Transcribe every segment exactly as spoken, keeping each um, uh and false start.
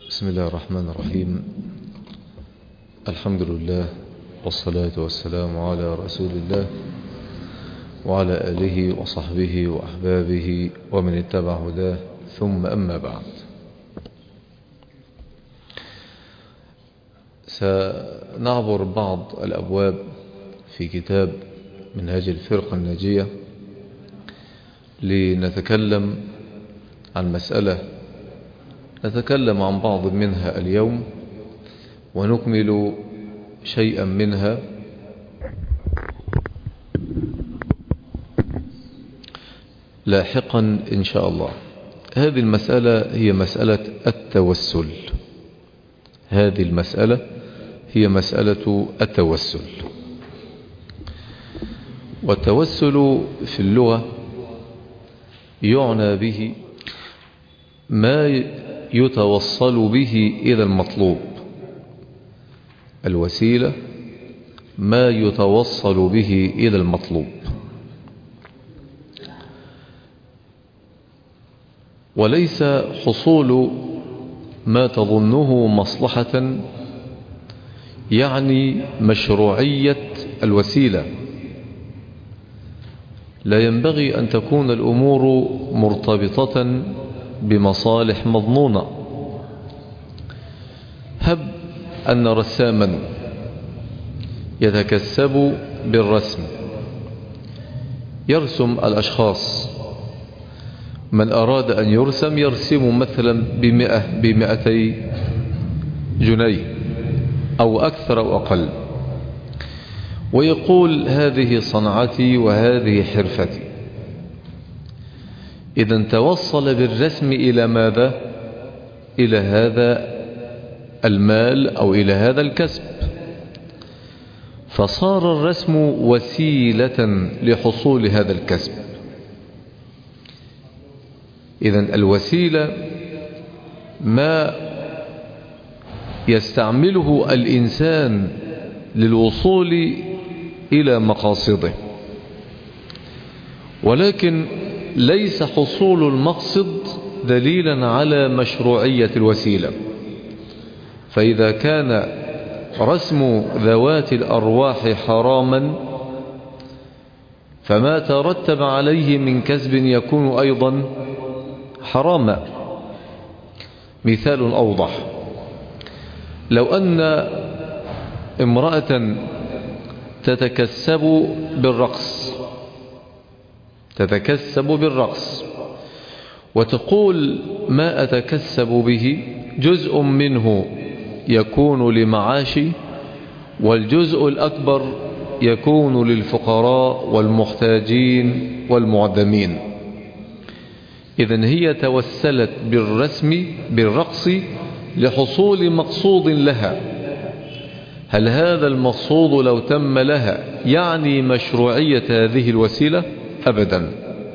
بسم الله الرحمن الرحيم. الحمد لله والصلاة والسلام على رسول الله وعلى آله وصحبه وأحبابه ومن اتبع هداه، ثم أما بعد. سنعبر بعض الأبواب في كتاب منهاج الفرقة الناجية لنتكلم عن مسألة نتكلم عن بعض منها اليوم ونكمل شيئا منها لاحقا إن شاء الله. هذه المسألة هي مسألة التوسل هذه المسألة هي مسألة التوسل. والتوسل في اللغة يعنى به ما يتوصل به إلى المطلوب. الوسيلة ما يتوصل به إلى المطلوب، وليس حصول ما تظنه مصلحة يعني مشروعية الوسيلة. لا ينبغي أن تكون الأمور مرتبطة بمصالح مظنونة. هب أن رساما يتكسب بالرسم، يرسم الأشخاص. من أراد أن يرسم يرسم مثلا بمئة بمئتي جنيه أو أكثر أو أقل، ويقول هذه صنعتي وهذه حرفتي. إذن توصل بالرسم إلى ماذا؟ إلى هذا المال أو إلى هذا الكسب، فصار الرسم وسيلة لحصول هذا الكسب. إذن الوسيلة ما يستعمله الإنسان للوصول إلى مقاصده، ولكن ليس حصول المقصد دليلا على مشروعية الوسيلة. فإذا كان رسم ذوات الأرواح حراما، فما ترتب عليه من كسب يكون أيضا حراما. مثال أوضح: لو أن امرأة تتكسب بالرقص تتكسب بالرقص وتقول ما أتكسب به جزء منه يكون لمعاشي، والجزء الأكبر يكون للفقراء والمحتاجين والمعدمين. إذن هي توسلت بالرسم بالرقص لحصول مقصود لها. هل هذا المقصود لو تم لها يعني مشروعية هذه الوسيلة؟ أبدا.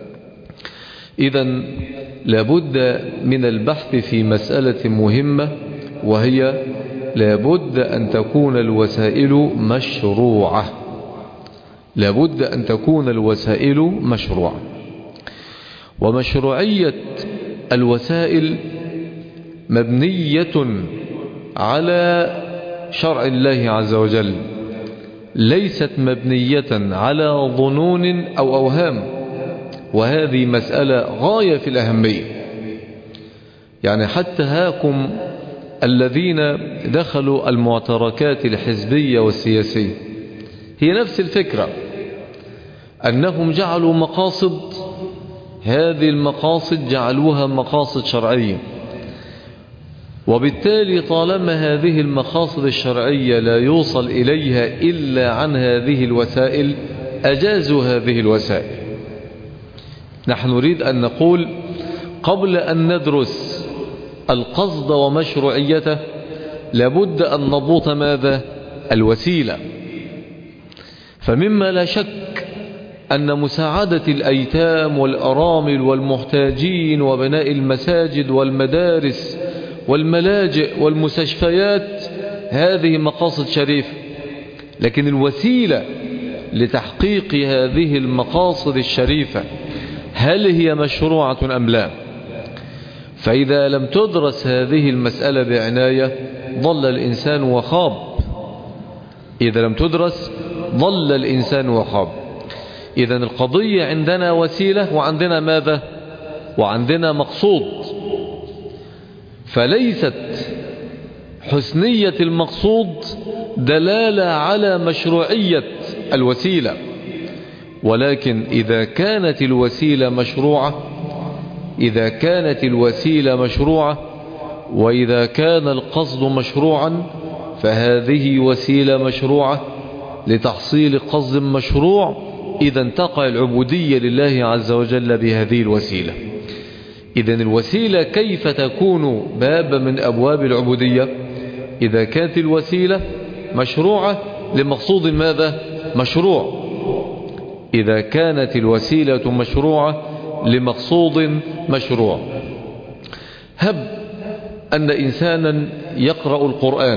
إذن لابد من البحث في مسألة مهمة، وهي لابد أن تكون الوسائل مشروعة لابد أن تكون الوسائل مشروعة. ومشروعية الوسائل مبنية على شرع الله عز وجل، ليست مبنية على ظنون أو أوهام. وهذه مسألة غاية في الأهمية. يعني حتى هاكم الذين دخلوا المعتركات الحزبية والسياسية، هي نفس الفكرة، أنهم جعلوا مقاصد، هذه المقاصد جعلوها مقاصد شرعية، وبالتالي طالما هذه المقاصد الشرعية لا يوصل إليها إلا عن هذه الوسائل، أجازوا هذه الوسائل. نحن نريد أن نقول قبل أن ندرس القصد ومشروعيته لابد أن نضبط ماذا؟ الوسيلة. فمما لا شك أن مساعدة الأيتام والأرامل والمحتاجين وبناء المساجد والمدارس والملاجئ والمستشفيات هذه مقاصد شريفة، لكن الوسيلة لتحقيق هذه المقاصد الشريفة هل هي مشروعة أم لا؟ فإذا لم تدرس هذه المسألة بعناية ضل الإنسان وخاب. إذا لم تدرس ضل الإنسان وخاب. إذن القضية عندنا وسيلة وعندنا ماذا؟ وعندنا مقصود. فليست حسنية المقصود دلالة على مشروعية الوسيلة، ولكن إذا كانت الوسيلة مشروعة إذا كانت الوسيلة مشروعة وإذا كان القصد مشروعا فهذه وسيلة مشروعة لتحصيل قصد مشروع، إذا تقع العبودية لله عز وجل بهذه الوسيلة. إذن الوسيلة كيف تكون باب من أبواب العبودية؟ إذا كانت الوسيلة مشروعة لمقصود ماذا؟ مشروع. إذا كانت الوسيلة مشروعة لمقصود مشروع. هب أن إنسانا يقرأ القرآن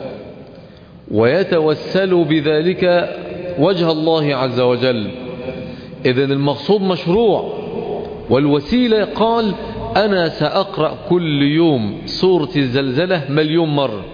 ويتوسل بذلك وجه الله عز وجل، إذن المقصود مشروع، والوسيلة قال أنا سأقرأ كل يوم سورة الزلزلة مليون مرة.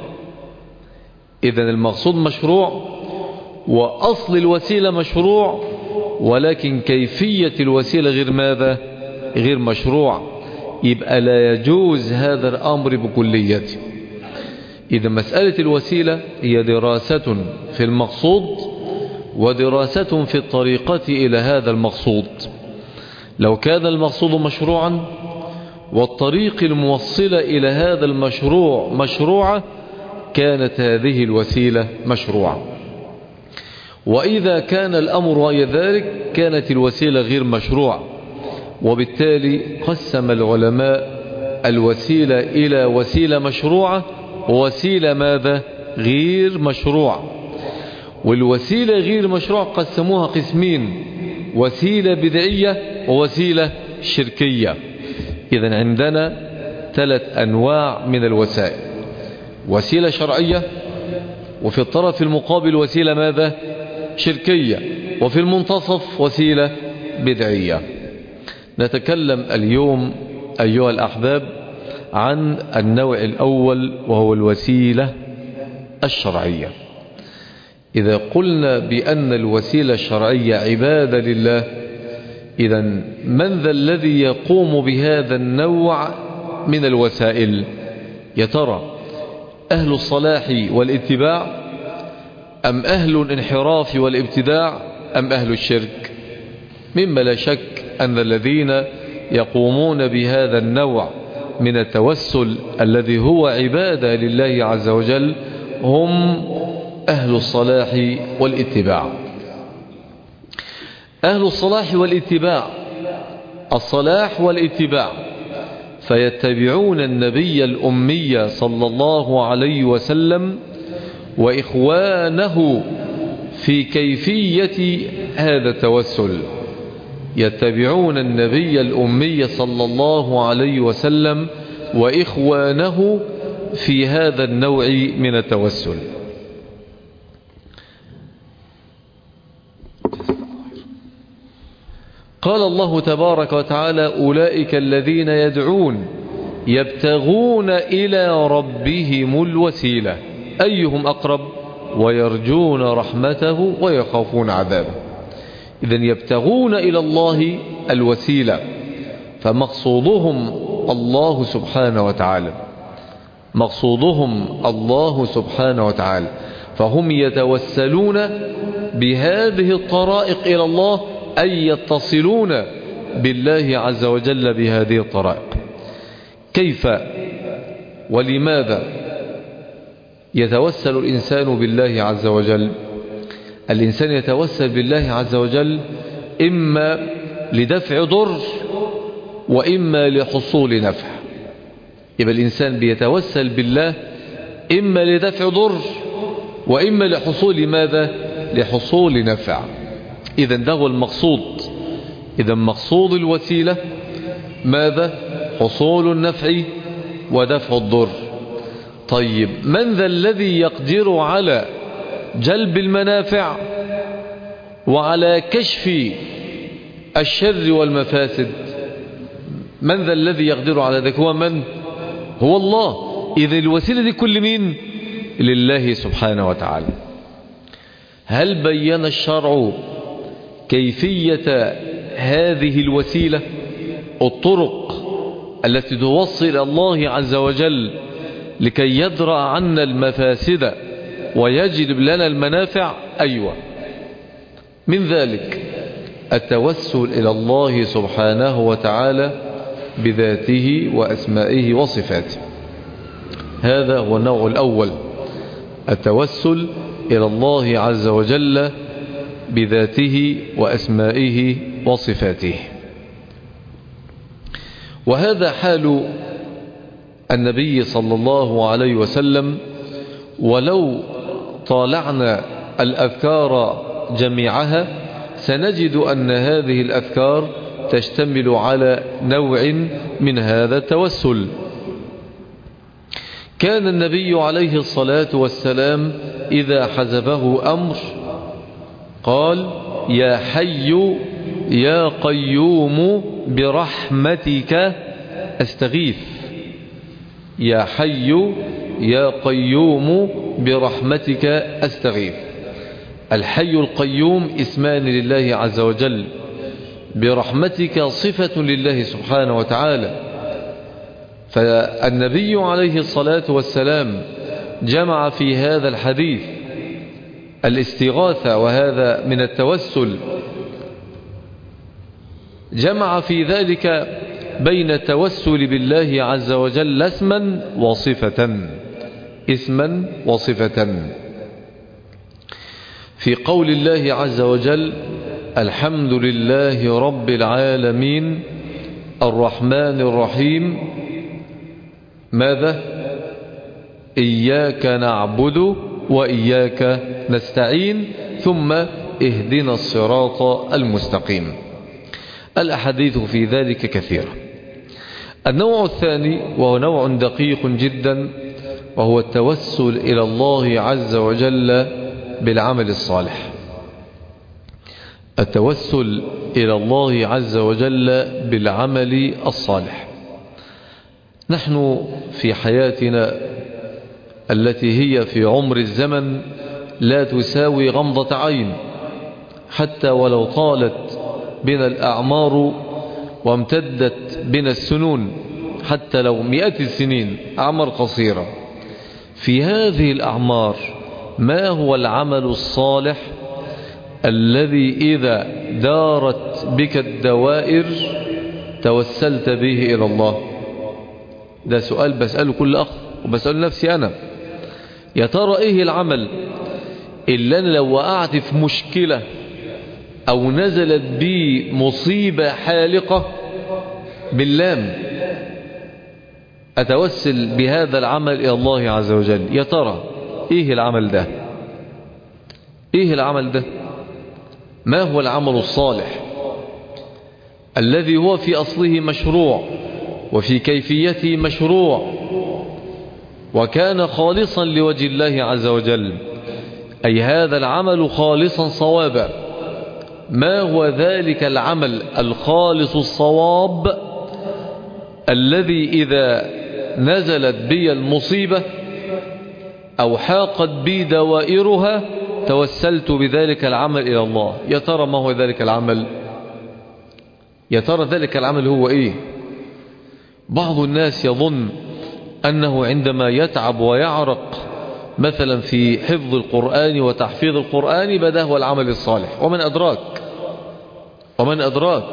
إذن المقصود مشروع وأصل الوسيلة مشروع، ولكن كيفية الوسيلة غير ماذا؟ غير مشروع. يبقى لا يجوز هذا الأمر بكليته. إذا مسألة الوسيلة هي دراسة في المقصود ودراسة في الطريقة إلى هذا المقصود. لو كان المقصود مشروعا والطريق الموصلة إلى هذا المشروع مشروعة كانت هذه الوسيلة مشروعة. وإذا كان الأمر غير ذلك كانت الوسيلة غير مشروعة. وبالتالي قسم العلماء الوسيلة إلى وسيلة مشروعة ووسيلة ماذا؟ غير مشروعة. والوسيلة غير مشروعة قسموها قسمين: وسيلة بدعية ووسيلة شركية. إذن عندنا ثلاث أنواع من الوسائل: وسيلة شرعية، وفي الطرف المقابل وسيلة ماذا؟ شركية، وفي المنتصف وسيلة بدعية. نتكلم اليوم أيها الأحباب عن النوع الأول وهو الوسيلة الشرعية. إذا قلنا بأن الوسيلة الشرعية عبادة لله، إذن من ذا الذي يقوم بهذا النوع من الوسائل؟ يا ترى أهل الصلاح والاتباع أم أهل الانحراف والابتداع أم أهل الشرك؟ مما لا شك أن الذين يقومون بهذا النوع من التوسل الذي هو عبادة لله عز وجل هم أهل الصلاح والاتباع. أهل الصلاح والاتباع، الصلاح والاتباع، فيتبعون النبي الأمي صلى الله عليه وسلم وإخوانه في كيفية هذا التوسل. يتبعون النبي الأمي صلى الله عليه وسلم وإخوانه في هذا النوع من التوسل. قال الله تبارك وتعالى: أولئك الذين يدعون يبتغون إلى ربهم الوسيلة أيهم أقرب ويرجون رحمته ويخافون عذابه. إذن يبتغون إلى الله الوسيلة، فمقصودهم الله سبحانه وتعالى، مقصودهم الله سبحانه وتعالى، فهم يتوسلون بهذه الطرائق إلى الله، أي يتصلون بالله عز وجل بهذه الطرائق. كيف ولماذا يتوسل الإنسان بالله عز وجل؟ الإنسان يتوسل بالله عز وجل إما لدفع ضر وإما لحصول نفع. يبقى الإنسان بيتوسل بالله إما لدفع ضر وإما لحصول ماذا؟ لحصول نفع. إذن ده هو المقصود. إذن مقصود الوسيلة ماذا؟ حصول النفع ودفع الضر. طيب من ذا الذي يقدر على جلب المنافع وعلى كشف الشر والمفاسد؟ من ذا الذي يقدر على ذلك؟ هو من؟ هو الله. إذا الوسيلة دي كل مين؟ لله سبحانه وتعالى. هل بين الشرع كيفية هذه الوسيلة، الطرق التي توصل إلى الله عز وجل لكي يدرأ عنا المفاسد ويجلب لنا المنافع؟ أيوة. من ذلك التوسل إلى الله سبحانه وتعالى بذاته وأسمائه وصفاته. هذا هو النوع الأول، التوسل إلى الله عز وجل بذاته وأسمائه وصفاته. وهذا حال النبي صلى الله عليه وسلم. ولو طالعنا الأذكار جميعها سنجد أن هذه الأذكار تشتمل على نوع من هذا التوسل. كان النبي عليه الصلاة والسلام إذا حزبه أمر قال: يا حي يا قيوم برحمتك أستغيث. يا حي يا قيوم برحمتك أستغيث. الحي القيوم اسمان لله عز وجل، برحمتك صفة لله سبحانه وتعالى. فالنبي عليه الصلاة والسلام جمع في هذا الحديث الاستغاثة، وهذا من التوسل، جمع في ذلك بين التوسل بالله عز وجل اسما وصفة، اسما وصفة. في قول الله عز وجل: الحمد لله رب العالمين الرحمن الرحيم، ماذا؟ إياك نعبد وإياك نستعين، ثم اهدنا الصراط المستقيم. الأحاديث في ذلك كثيرة. النوع الثاني وهو نوع دقيق جدا، وهو التوسل إلى الله عز وجل بالعمل الصالح. التوسل إلى الله عز وجل بالعمل الصالح. نحن في حياتنا التي هي في عمر الزمن لا تساوي غمضة عين، حتى ولو طالت بنا الأعمار وامتدت بنا السنون، حتى لو مئات السنين، أعمار قصيرة. في هذه الأعمار ما هو العمل الصالح الذي إذا دارت بك الدوائر توسلت به إلى الله؟ ده سؤال بسأله كل أخ وبسأل نفسي أنا. يا ترى إيه العمل اللي أنا لو وقعت في مشكلة أو نزلت بي مصيبة حالقة باللام أتوسل بهذا العمل إلى الله عز وجل؟ يا ترى إيه العمل ده؟ إيه العمل ده؟ ما هو العمل الصالح الذي هو في أصله مشروع وفي كيفيته مشروع وكان خالصا لوجه الله عز وجل، أي هذا العمل خالصا صوابا؟ ما هو ذلك العمل الخالص الصواب الذي إذا نزلت بي المصيبة أو حاقت بي دوائرها توسلت بذلك العمل إلى الله؟ يا ترى ما هو ذلك العمل؟ يا ترى ذلك العمل هو إيه؟ بعض الناس يظن أنه عندما يتعب ويعرق مثلا في حفظ القرآن وتحفيظ القرآن بدا هو العمل الصالح. ومن أدراك ومن أدراك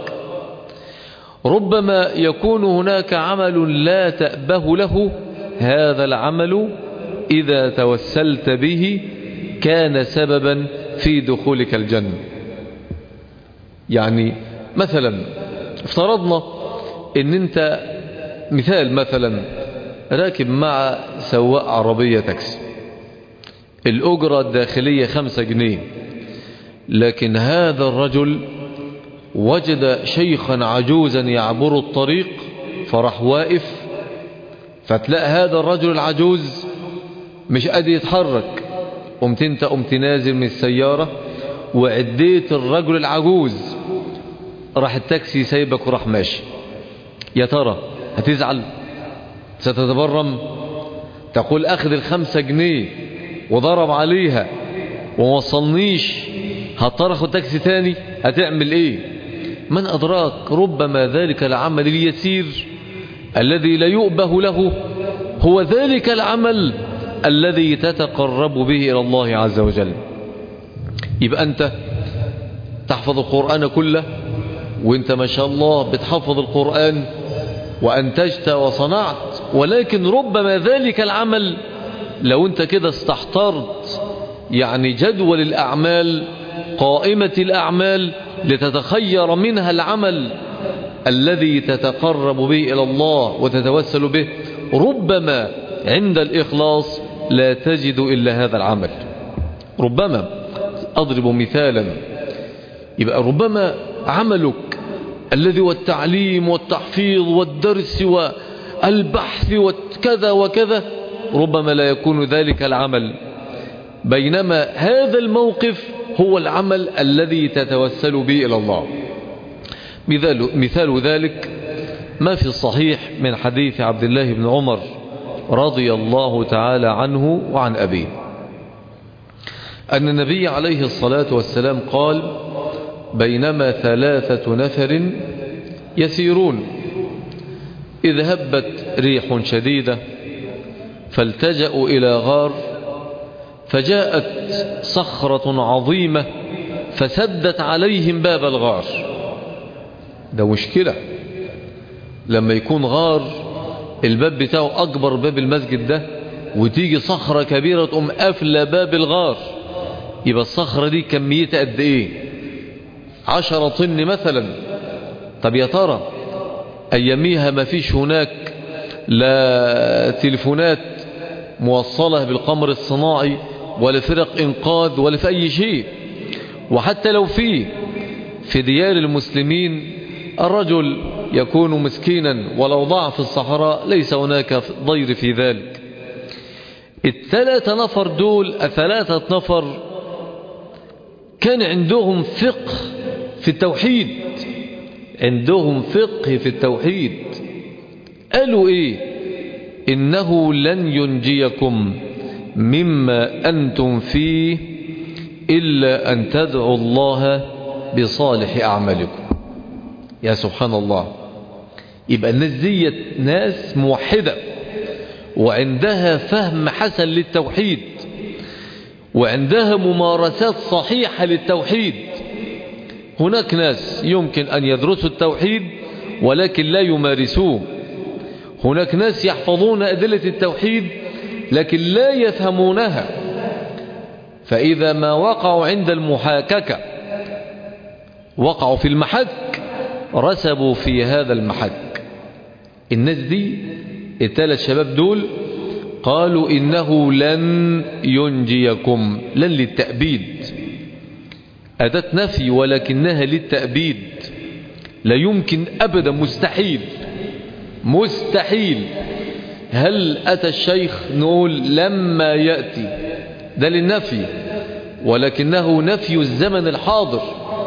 ربما يكون هناك عمل لا تأبه له، هذا العمل إذا توسلت به كان سببا في دخولك الجنة. يعني مثلا افترضنا ان انت مثال مثلا راكب مع سواق عربية تاكسي، الأجرة الداخلية خمسة جنيه، لكن هذا الرجل وجد شيخا عجوزا يعبر الطريق فراح واقف، فتلاقي هذا الرجل العجوز مش قادر يتحرك، قمت انت قمت نازل من السيارة وعديت الرجل العجوز، راح التاكسي سايبك وراح ماشي. يا ترى هتزعل؟ ستتبرم؟ تقول أخذ الخمسة جنيه وضرب عليها ووصلنيش، هضطر أخذ تاكسي تاني؟ هتعمل إيه؟ من أدراك؟ ربما ذلك العمل اليسير الذي لا يؤبه له هو ذلك العمل الذي تتقرب به إلى الله عز وجل. يبقى أنت تحفظ القرآن كله، وانت ما شاء الله بتحفظ القرآن وأنتجت وصنعت، ولكن ربما ذلك العمل لو انت كده استحضرت يعني جدول الأعمال، قائمة الأعمال، لتتخير منها العمل الذي تتقرب به إلى الله وتتوسل به، ربما عند الإخلاص لا تجد إلا هذا العمل. ربما أضرب مثالا، يبقى ربما عملك الذي هو التعليم والتحفيظ والدرس والبحث وكذا وكذا، ربما لا يكون ذلك العمل، بينما هذا الموقف هو العمل الذي تتوسل به إلى الله. مثال, مثال ذلك ما في الصحيح من حديث عبد الله بن عمر رضي الله تعالى عنه وعن أبيه أن النبي عليه الصلاة والسلام قال: بينما ثلاثة نفر يسيرون إذ هبت ريح شديدة فالتجأوا إلى غار، فجاءت صخرة عظيمة فسدت عليهم باب الغار. ده مشكلة لما يكون غار الباب بتاعه أكبر باب المسجد ده، وتيجي صخرة كبيرة تقوم قافلة باب الغار، يبقى الصخرة دي كميتها قد ايه؟ عشرة طن مثلا. طب يا ترى اياميها ما فيش هناك لا تلفونات موصلة بالقمر الصناعي ولا فرق انقاذ ولا في اي شيء، وحتى لو في في ديار المسلمين الرجل يكون مسكينا ولو ضاع في الصحراء ليس هناك ضير في ذلك. الثلاثة نفر دول الثلاثة نفر كان عندهم فقه في التوحيد، عندهم فقه في التوحيد. قالوا ايه؟ إنه لن ينجيكم مما أنتم فيه إلا أن تدعوا الله بصالح أعمالكم. يا سبحان الله. يبقى الناس دي ناس موحدة وعندها فهم حسن للتوحيد وعندها ممارسات صحيحة للتوحيد. هناك ناس يمكن أن يدرسوا التوحيد ولكن لا يمارسوه، هناك ناس يحفظون أدلة التوحيد لكن لا يفهمونها، فإذا ما وقعوا عند المحاككة وقعوا في المحك رسبوا في هذا المحك. الناس دي الثلاث شباب دول قالوا إنه لن ينجيكم، لن للتأبيد، أداة نفي ولكنها للتأبيد، لا يمكن أبدا، مستحيل مستحيل. هل أتى الشيخ نقول لما يأتي، ده للنفي ولكنه نفي الزمن الحاضر،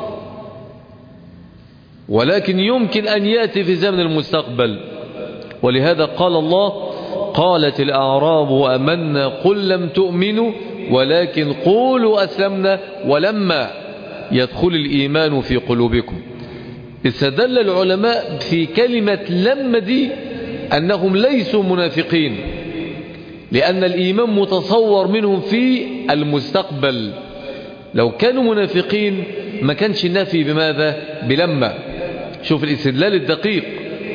ولكن يمكن أن يأتي في زمن المستقبل. ولهذا قال الله: قالت الأعراب آمنا قل لم تؤمنوا ولكن قولوا أسلمنا ولما يدخل الإيمان في قلوبكم. استدل العلماء في كلمة لما دي أنهم ليسوا منافقين، لأن الإيمان متصور منهم في المستقبل. لو كانوا منافقين ما كانش النفي بماذا؟ بلما. شوف الاستدلال الدقيق.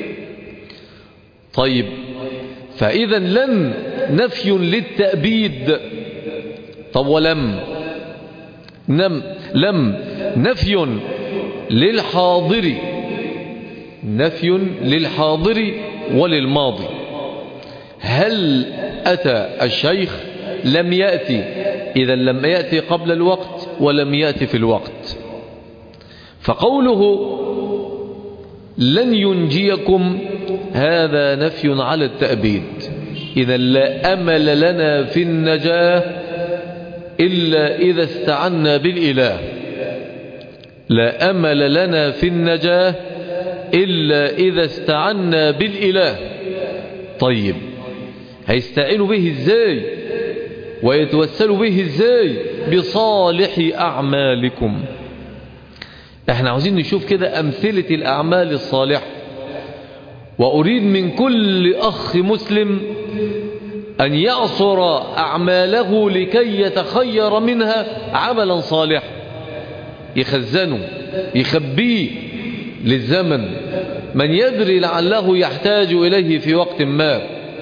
طيب، فإذا لن نفي للتأبيد. طب ولم؟ نم لم نفي للحاضر، نفي للحاضر وللماضي. هل أتى الشيخ؟ لم يأتي، إذا لم يأتي قبل الوقت ولم يأتي في الوقت. فقوله لن ينجيكم هذا نفي على التأبيد. إذا لا أمل لنا في النجاة إلا إذا استعنا بالإله، لا أمل لنا في النجاة إلا إذا استعنا بالإله. طيب هيستعينوا به إزاي ويتوسلوا به إزاي؟ بصالح أعمالكم. احنا عاوزين نشوف كده أمثلة الأعمال الصالحة، وأريد من كل أخ مسلم أن يعصر أعماله لكي يتخير منها عملا صالحا يخزنه يخبيه للزمن، من يدري لعله يحتاج إليه في وقت ما.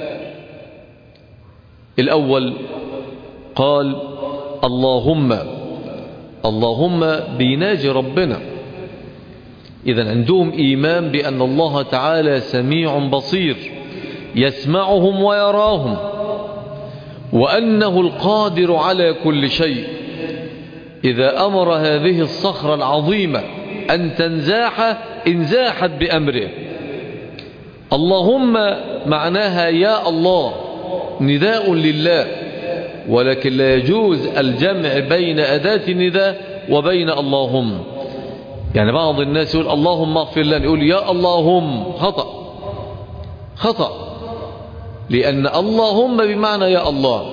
الأول قال اللهم، اللهم بيناجي ربنا. إذن عندهم إيمان بأن الله تعالى سميع بصير يسمعهم ويراهم، وأنه القادر على كل شيء. إذا أمر هذه الصخرة العظيمة أن تنزاح انزاحت بأمره. اللهم معناها يا الله، نداء لله، ولكن لا يجوز الجمع بين أداة النداء وبين اللهم. يعني بعض الناس يقول اللهم اغفر لنا، يقول يا اللهم، خطأ خطأ، لأن اللهم بمعنى يا الله.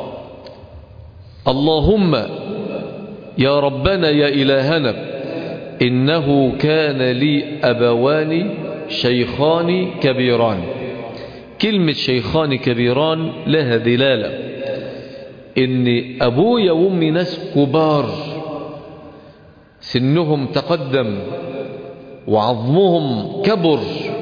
اللهم يا ربنا يا إلهنا، إنه كان لي أبوان شيخان كبيران. كلمة شيخان كبيران لها دلالة إن أبويا وأمي ناس كبار سنهم تقدم وعظمهم كبر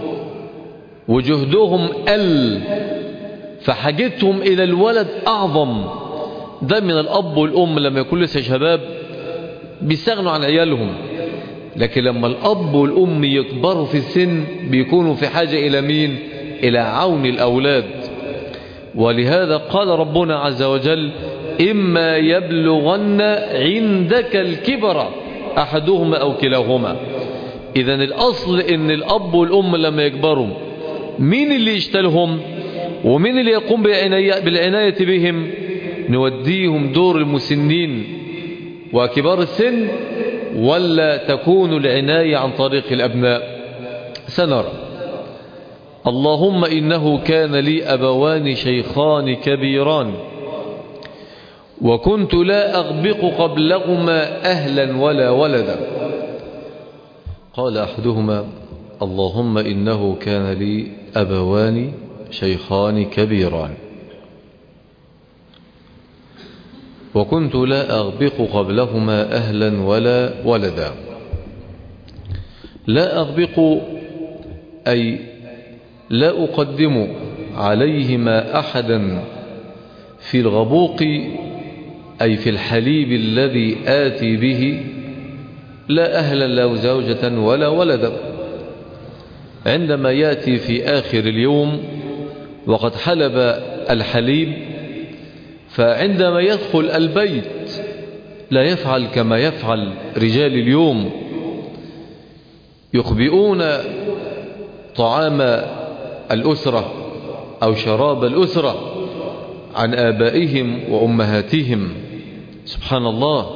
وجهدهم قل، فحاجتهم إلى الولد أعظم. ده من الأب والأم لما يكون لسه شباب بيستغنوا عن عيالهم، لكن لما الأب والأم يكبروا في السن بيكونوا في حاجة إلى مين؟ إلى عون الأولاد. ولهذا قال ربنا عز وجل إما يبلغن عندك الكبر أحدهما أو كلاهما. إذن الأصل إن الأب والأم لما يكبروا مين اللي يشتلهم ومين اللي يقوم بالعناية بهم؟ نوديهم دور المسنين وكبار السن، ولا تكون العناية عن طريق الأبناء؟ سنرى. اللهم إنه كان لي أبوان شيخان كبيران وكنت لا أغبق قبلهما أهلا ولا ولدا. قال أحدهما اللهم إنه كان لي أبوان شيخان كبيران وكنت لا أغبق قبلهما أهلا ولا ولدا. لا أغبق أي لا أقدم عليهما أحدا في الغبوق، أي في الحليب الذي آتي به، لا أهلا لا زوجة ولا ولدا. عندما يأتي في آخر اليوم وقد حلب الحليب، فعندما يدخل البيت لا يفعل كما يفعل رجال اليوم، يخبئون طعام الأسرة أو شراب الأسرة عن آبائهم وأمهاتهم. سبحان الله،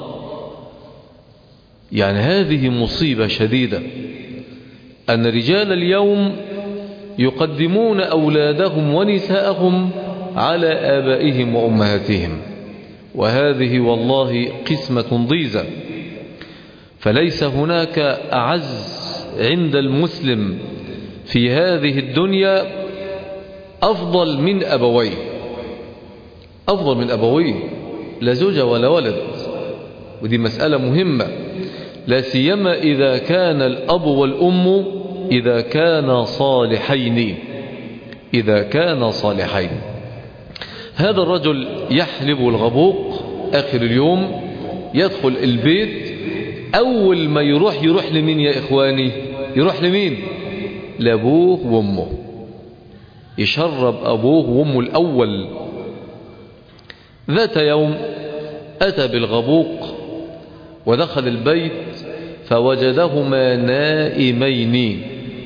يعني هذه مصيبة شديدة أن رجال اليوم يقدمون أولادهم ونساءهم على آبائهم وأمهاتهم، وهذه والله قسمة ضيزة. فليس هناك أعز عند المسلم في هذه الدنيا أفضل من أبويه، أفضل من أبويه، لا زوجة ولا ولد. ودي مسألة مهمة، لا سيما إذا كان الأب والأم إذا كان صالحين، إذا كان صالحين. هذا الرجل يحلب الغبوق آخر اليوم، يدخل البيت، أول ما يروح يروح لمين يا إخواني؟ يروح لمين؟ لأبوه وأمه، يشرب أبوه وأمه الأول. ذات يوم أتى بالغبوق ودخل البيت فوجدهما نائمين،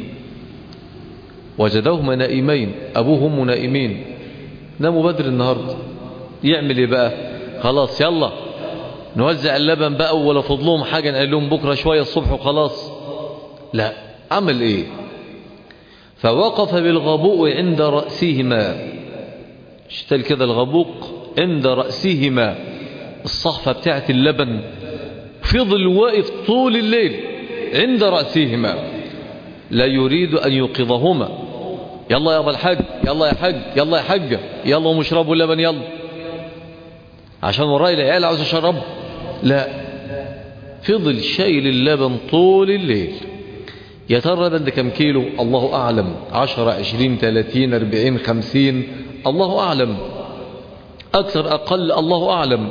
وجدهما نائمين، أبوه وأمه نائمين، ناموا بدري النهاردة. يعمل ايه بقى؟ خلاص يلا نوزع اللبن بقى، ولا فضلهم حاجة نقول لهم بكرة شوية الصبح وخلاص؟ لا، عمل ايه؟ فوقف بالغبوء عند رأسهما، اشتل كده الغبوق عند رأسهما، الصحفة بتاعت اللبن، فضل واقف طول الليل عند رأسهما لا يريد أن يوقظهما. يلا يا أبا الحج، يلا يا حج، يلا يا حجة، يلا ومشربوا اللبن، يلا عشان وراي العيال عاوز أشرب. لا، فضل شايل اللبن طول الليل. يا ترى ده كم كيلو؟ الله أعلم، عشرة عشرين ثلاثين أربعين خمسين، الله أعلم، أكثر أقل الله أعلم.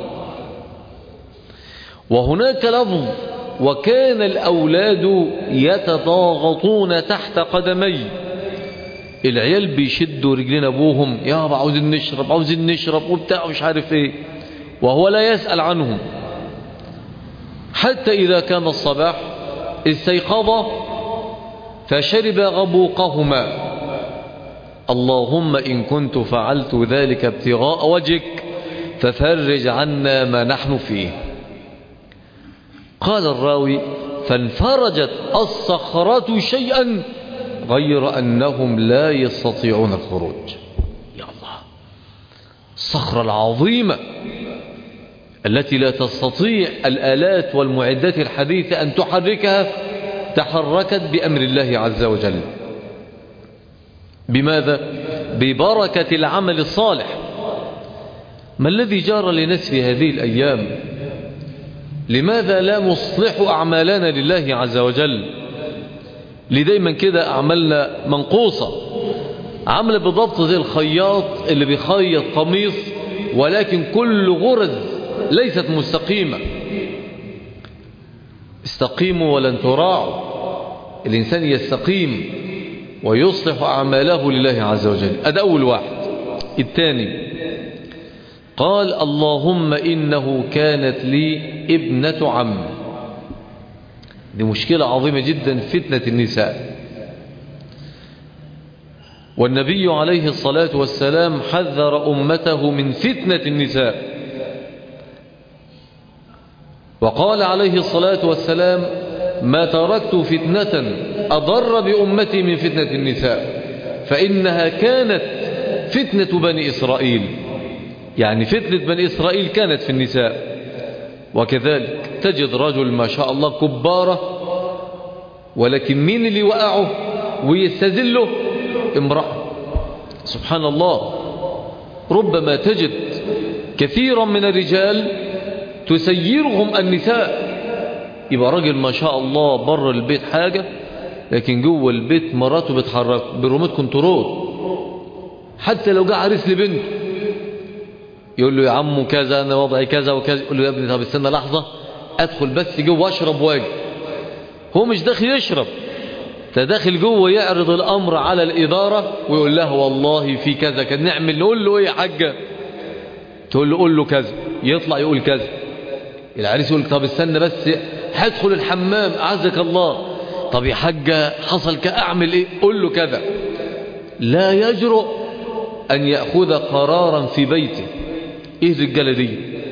وهناك لفظ: وكان الأولاد يتضاغطون تحت قدمي، العيال بيشدوا رجلين أبوهم، يا أبا عاوزين نشرب عاوزين نشرب وبتاع مش عارف إيه، وهو لا يسأل عنهم. حتى إذا كان الصباح استيقظ فشرب غبوقهما: اللهم إن كنت فعلت ذلك ابتغاء وجهك ففرج عنا ما نحن فيه. قال الراوي: فانفرجت الصخرة شيئا غير أنهم لا يستطيعون الخروج. يا الله، الصخرة العظيمة التي لا تستطيع الآلات والمعدات الحديثة أن تحركها تحركت بأمر الله عز وجل. بماذا؟ ببركة العمل الصالح. ما الذي جرى لناس في هذه الأيام؟ لماذا لا نصلح أعمالنا لله عز وجل؟ لدايما كده أعمالنا منقوصة، عمل بالضبط زي الخياط اللي بيخيط قميص ولكن كل غرز ليست مستقيمة. استقيموا ولن تراعوا. الإنسان يستقيم ويصلح أعماله لله عز وجل. هذا أول واحد. الثاني قال: اللهم إنه كانت لي ابنة عم. دي مشكلة عظيمة جدا، فتنة النساء. والنبي عليه الصلاة والسلام حذر أمته من فتنة النساء، وقال عليه الصلاة والسلام: ما تركت فتنة أضر بأمتي من فتنة النساء، فإنها كانت فتنة بني إسرائيل. يعني فتنة بني إسرائيل كانت في النساء. وكذلك تجد رجل ما شاء الله كبارة، ولكن مين اللي وقعه ويستذله؟ امرأة. سبحان الله، ربما تجد كثيرا من الرجال تسيرهم النساء. يبقى راجل ما شاء الله بره البيت حاجة، لكن جوه البيت مراته بتحرك بالريموت كنترول. حتى لو جاء عريس لبنته يقول له: يا عمو كذا، انا وضعي كذا وكذا. يقول له: يا ابني طب استنى لحظة ادخل بس جوه اشرب واجي. هو مش داخل يشرب، ده داخل جوه يعرض الامر على الادارة ويقول لها: والله في كذا كان نعمل. نقول له: ايه يا حاجة؟ تقول له: قول له كذا. يطلع يقول كذا. العريس يقول: طب استنى بس هدخل الحمام اعزك الله. طب يا حاجة حصل كأعمل ايه؟ قول له كذا. لا يجرؤ ان يأخذ قرارا في بيته. ايه الرجالة دي؟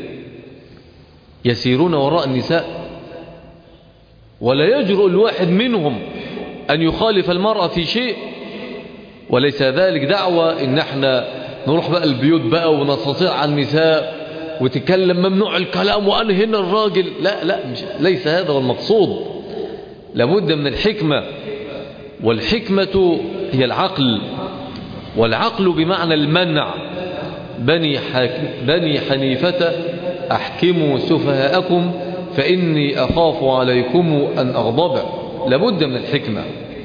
يسيرون وراء النساء، ولا يجرؤ الواحد منهم ان يخالف المرأة في شيء. وليس ذلك دعوة ان احنا نروح بقى البيوت بقى ونستطيع على النساء وتكلم ممنوع الكلام وأنهن الراجل. لا لا، مش ليس هذا هو المقصود. لابد من الحكمة، والحكمة هي العقل، والعقل بمعنى المنع. بني, بني حنيفة أحكموا سفهاءكم فإني أخاف عليكم أن أغضب. لابد من الحكمة.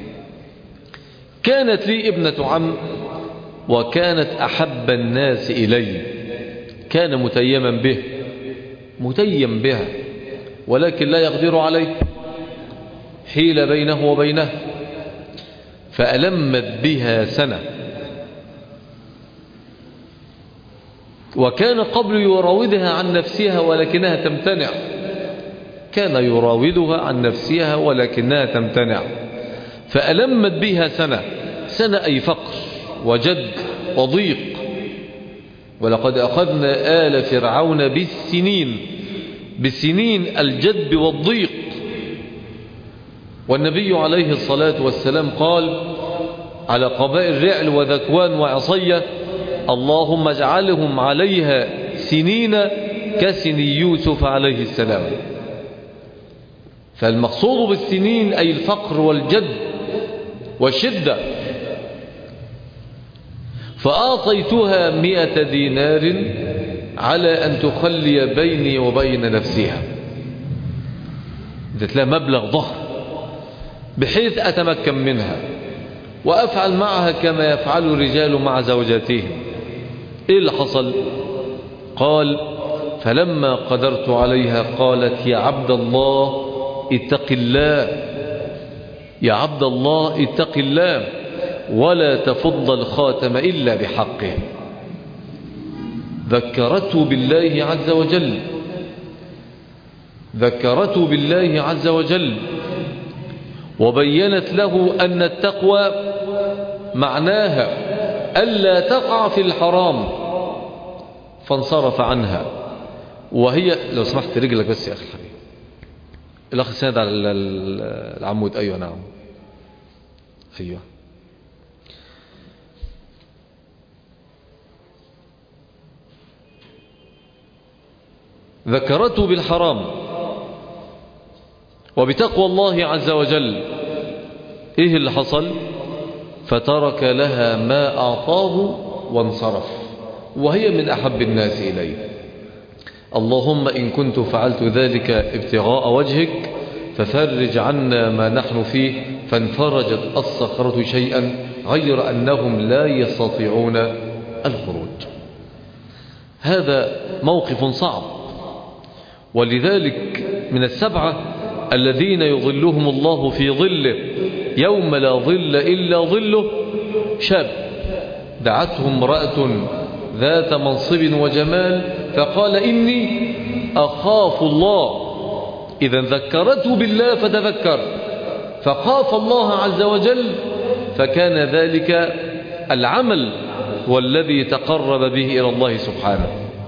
كانت لي ابنة عم وكانت أحب الناس إلي. كان متيما به، متيم بها، ولكن لا يقدر عليه، حيل بينه وبينه، فألمت بها سنة. وكان قبل يراودها عن نفسها ولكنها تمتنع. كان يراودها عن نفسها ولكنها تمتنع، فألمت بها سنة. سنة أي فقر وجد وضيق. ولقد أخذنا آل فرعون بالسنين، بالسنين الجدب والضيق. والنبي عليه الصلاة والسلام قال على قبائل رعل وذكوان وعصية: اللهم اجعلهم عليها سنين كسني يوسف عليه السلام. فالمقصود بالسنين أي الفقر والجد والشدة. فأعطيتها مئة دينار على أن تخلي بيني وبين نفسها، ادت لها مبلغ ضخم بحيث أتمكن منها وأفعل معها كما يفعل الرجال مع زوجاتهم. إيه اللي حصل؟ قال: فلما قدرت عليها قالت: يا عبد الله اتق الله، يا عبد الله اتق الله، ولا تفض الخاتم إلا بحقه. ذكرته بالله عز وجل، ذكرته بالله عز وجل، وبينت له أن التقوى معناها ألا تقع في الحرام، فانصرف عنها. وهي لو سمحت رجلك بس يا أخي الحبيب، الأخ سند على العمود. أيوة نعم، أيوة. ذكرته بالحرام وبتقوى الله عز وجل. إيه اللي حصل؟ فترك لها ما أعطاه وانصرف، وهي من أحب الناس إليه. اللهم إن كنت فعلت ذلك ابتغاء وجهك ففرج عنا ما نحن فيه. فانفرجت الصخرة شيئا غير أنهم لا يستطيعون الخروج. هذا موقف صعب، ولذلك من السبعة الذين يظلهم الله في ظله يوم لا ظل إلا ظله شاب دعته امرأة ذات منصب وجمال فقال: إني أخاف الله. إذا ذكرته بالله فتذكر، فخاف الله عز وجل، فكان ذلك العمل والذي تقرب به إلى الله سبحانه.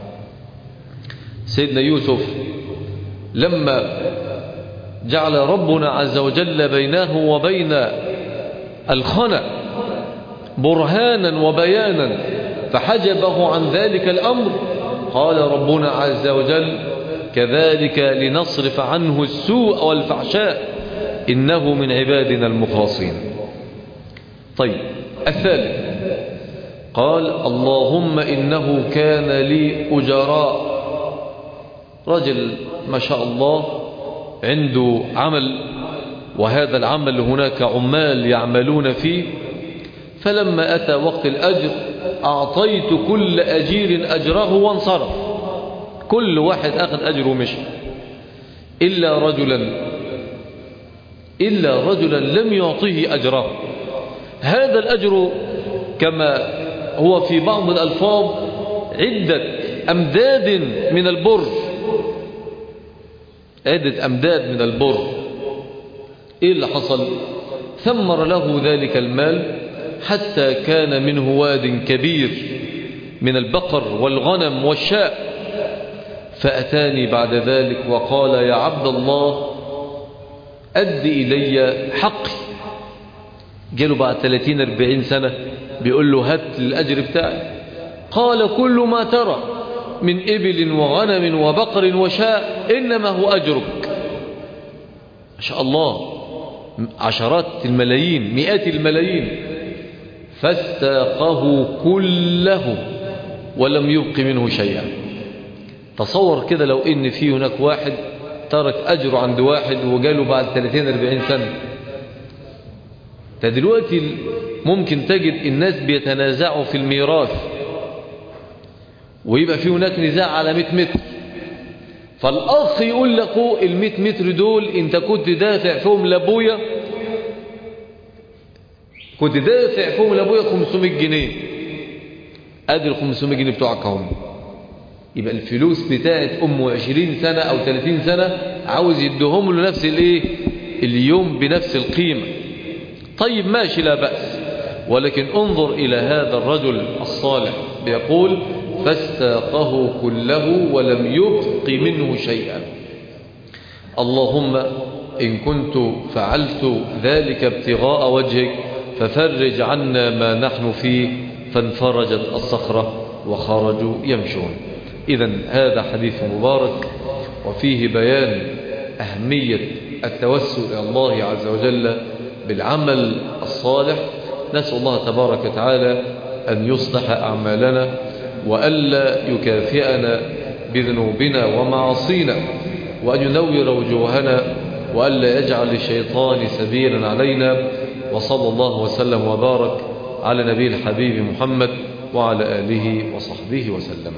سيدنا يوسف لما جعل ربنا عز وجل بينه وبين الخنا برهانا وبيانا فحجبه عن ذلك الأمر، قال ربنا عز وجل: كذلك لنصرف عنه السوء والفحشاء إنه من عبادنا المخلصين. طيب، الثالث قال: اللهم إنه كان لي أجراء. رجل ما شاء الله عنده عمل، وهذا العمل هناك عمال يعملون فيه، فلما أتى وقت الأجر أعطيت كل أجير أجره وانصرف. كل واحد أخذ أجره ومشي، إلا رجلا إلا رجلا لم يعطيه أجره. هذا الأجر كما هو في بعض الألفاظ عدة أمداد من البر، عدة أمداد من البر. إيه اللي حصل؟ ثمر له ذلك المال حتى كان منه واد كبير من البقر والغنم والشاء. فأتاني بعد ذلك وقال: يا عبد الله أد إلي حقي. جاله بعد ثلاثين أربعين سنة بيقول له: هات الأجر بتاعي. قال: كل ما ترى من إبل وغنم وبقر وشاء إنما هو أجرك. ما شاء الله، عشرات الملايين، مئات الملايين. فاستاقه كله ولم يبق منه شيئا. تصور كده لو إن في هناك واحد ترك أجره عند واحد وجاله بعد ثلاثين أربعين سنة. دلوقتي ممكن تجد الناس بيتنازعوا في الميراث، ويبقى في هناك نزاع على مئة متر، فالأخ يقول لأخوه: المئة متر دول انت كنت دافع فيهم لابويا، كنت دافع فيهم لابويا خمسمائة جنيه، ادي ال خمسمائة جنيه بتوعك هم. يبقى الفلوس بتاعت امه عشرين سنة او ثلاثين سنة عاوز يديهم له نفس الايه اليوم بنفس القيمة. طيب ماشي، لا بأس، ولكن انظر إلى هذا الرجل الصالح بيقول: فاستاقه كله ولم يبق منه شيئا. اللهم إن كنت فعلت ذلك ابتغاء وجهك ففرج عنا ما نحن فيه، فانفرجت الصخرة وخرجوا يمشون. إذن هذا حديث مبارك وفيه بيان أهمية التوسل إلى الله عز وجل بالعمل الصالح. نسأل الله تبارك وتعالى أن يصلح أعمالنا وألا يكافئنا بذنوبنا ومعاصينا، وأن ينور وجوهنا وألا يجعل الشيطان سبيلا علينا. وصلى الله وسلم وبارك على نبي الحبيب محمد وعلى آله وصحبه وسلم.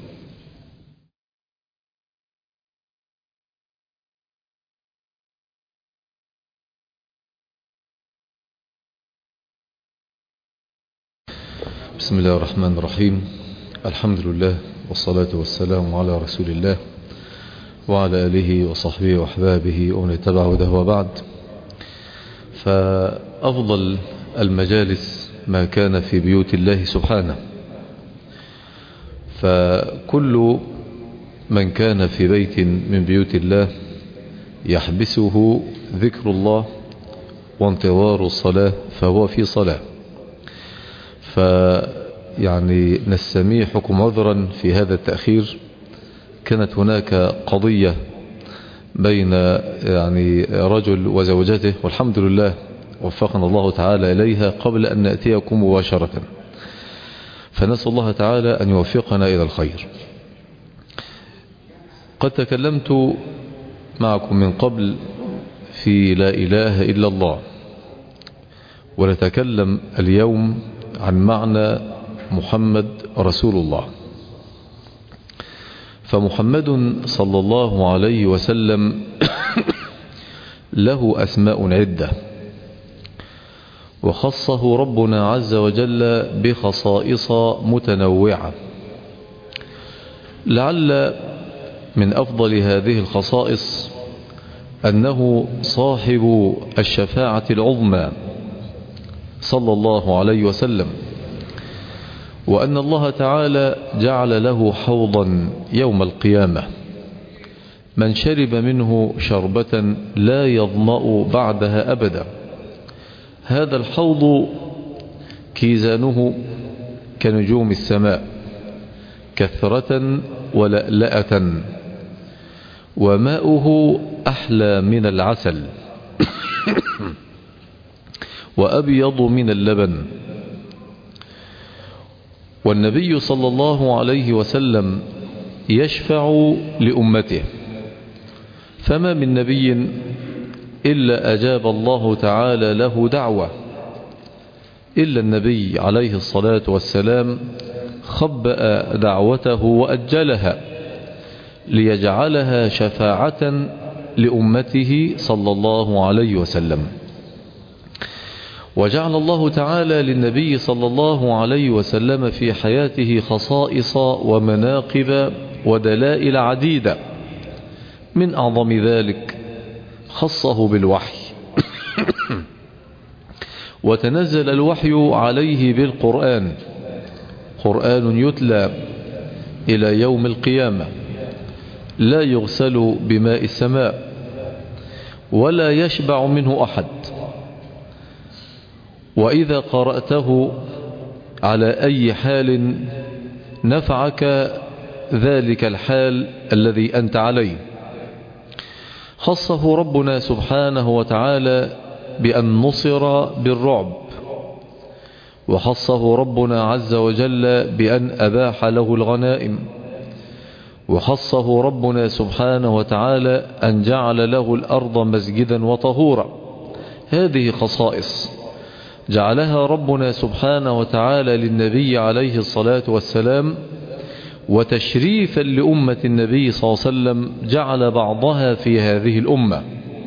بسم الله الرحمن الرحيم. الحمد لله والصلاة والسلام على رسول الله وعلى آله وصحبه وأحبابه ومن اتبع هداه وبعد. فأفضل المجالس ما كان في بيوت الله سبحانه، فكل من كان في بيت من بيوت الله يحبسه ذكر الله وانتظار الصلاة فهو في صلاة. فيعني نستميحكم عذرا في هذا التأخير. كانت هناك قضية بين يعني رجل وزوجته، والحمد لله وفقنا الله تعالى إليها قبل أن نأتيكم مباشرة، فنسأل الله تعالى أن يوفقنا إلى الخير. قد تكلمت معكم من قبل في لا إله إلا الله، ونتكلم اليوم عن معنى محمد رسول الله. فمحمد صلى الله عليه وسلم له أسماء عدة، وخصه ربنا عز وجل بخصائص متنوعة. لعل من أفضل هذه الخصائص أنه صاحب الشفاعة العظمى صلى الله عليه وسلم، وأن الله تعالى جعل له حوضا يوم القيامة من شرب منه شربة لا يظمأ بعدها أبدا. هذا الحوض كيزانه كنجوم السماء كثرة ولألأة، وماؤه أحلى من العسل وأبيض من اللبن. والنبي صلى الله عليه وسلم يشفع لأمته، فما من نبي إلا أجاب الله تعالى له دعوة، إلا النبي عليه الصلاة والسلام خبأ دعوته وأجلها ليجعلها شفاعة لأمته صلى الله عليه وسلم. وجعل الله تعالى للنبي صلى الله عليه وسلم في حياته خصائص ومناقب ودلائل عديدة، من أعظم ذلك خصه بالوحي وتنزل الوحي عليه بالقرآن، قرآن يتلى إلى يوم القيامة لا يغسل بماء السماء ولا يشبع منه أحد، وإذا قرأته على أي حال نفعك ذلك الحال الذي أنت عليه. خصه ربنا سبحانه وتعالى بأن نصر بالرعب، وخصه ربنا عز وجل بأن أباح له الغنائم، وخصه ربنا سبحانه وتعالى أن جعل له الأرض مسجدا وطهورا. هذه خصائص جعلها ربنا سبحانه وتعالى للنبي عليه الصلاة والسلام، وتشريفا لأمة النبي صلى الله عليه وسلم جعل بعضها في هذه الأمة.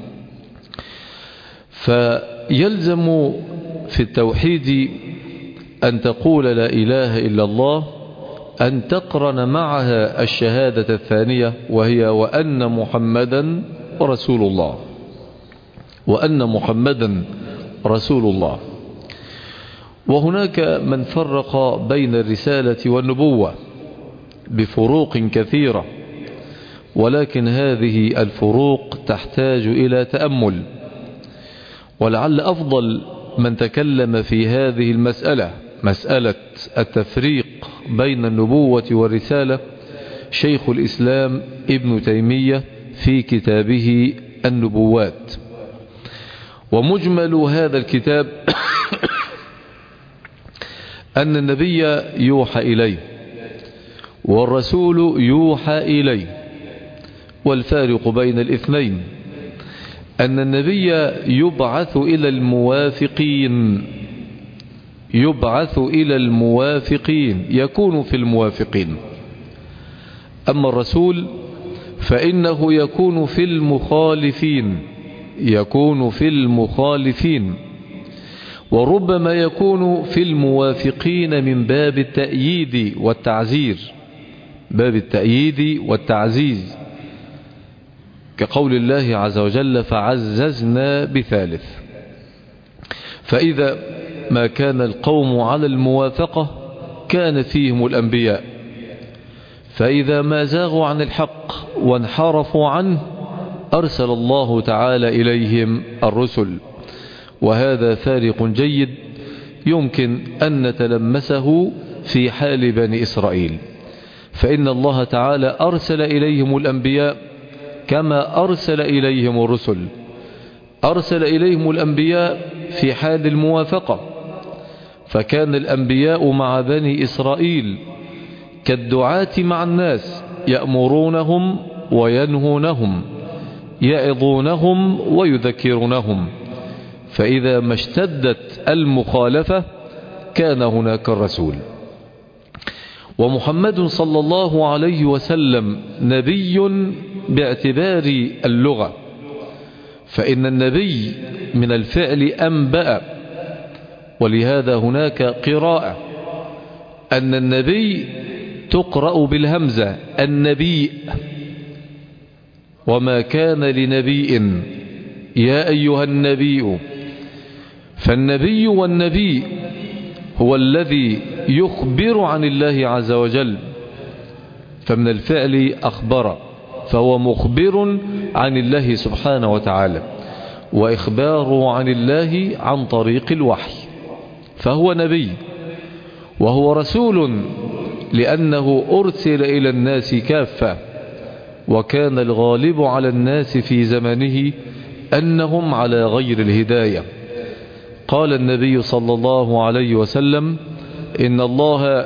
فيلزم في التوحيد أن تقول لا إله إلا الله، أن تقرن معها الشهادة الثانية وهي وأن محمدا رسول الله، وأن محمدا رسول الله. وهناك من فرق بين الرسالة والنبوة بفروق كثيرة، ولكن هذه الفروق تحتاج إلى تأمل. ولعل أفضل من تكلم في هذه المسألة، مسألة التفريق بين النبوة والرسالة، شيخ الإسلام ابن تيمية في كتابه النبوات. ومجمل هذا الكتاب أن النبي يوحى إليه والرسول يوحى إليه، والفارق بين الاثنين أن النبي يبعث إلى الموافقين، يبعث إلى الموافقين، يكون في الموافقين. أما الرسول فإنه يكون في المخالفين، يكون في المخالفين، وربما يكون في الموافقين من باب التأييد والتعزير، باب التأييد والتعزيز، كقول الله عز وجل فعززنا بثالث. فإذا ما كان القوم على الموافقة كان فيهم الأنبياء، فإذا ما زاغوا عن الحق وانحرفوا عنه أرسل الله تعالى إليهم الرسل. وهذا فارق جيد يمكن أن نتلمسه في حال بني إسرائيل، فإن الله تعالى أرسل إليهم الأنبياء كما أرسل إليهم الرسل. أرسل إليهم الأنبياء في حال الموافقة، فكان الأنبياء مع بني إسرائيل كالدعاة مع الناس، يأمرونهم وينهونهم، يعظونهم ويذكرونهم. فإذا ما اشتدت المخالفة كان هناك الرسول. ومحمد صلى الله عليه وسلم نبي باعتبار اللغة، فإن النبي من الفعل أنبأ، ولهذا هناك قراءة أن النبي تقرأ بالهمزة النبي، وما كان لنبي يا أيها النبي. فالنبي والنبي هو الذي يخبر عن الله عز وجل، فمن الفعل أخبر، فهو مخبر عن الله سبحانه وتعالى، وإخباره عن الله عن طريق الوحي، فهو نبي. وهو رسول لأنه أرسل إلى الناس كافة، وكان الغالب على الناس في زمنه أنهم على غير الهداية. قال النبي صلى الله عليه وسلم إن الله